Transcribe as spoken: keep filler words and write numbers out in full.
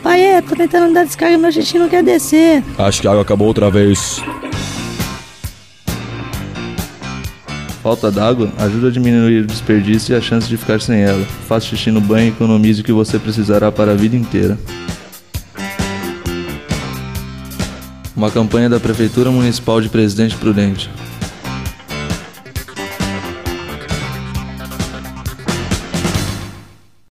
Pai, é, tô tentando dar descarga, meu xixi não quer descer. Acho que a água acabou outra vez. Falta d'água ajuda a diminuir o desperdício e a chance de ficar sem ela. Faça xixi no banho e economize o que você precisará para a vida inteira. Uma campanha da Prefeitura Municipal de Presidente Prudente.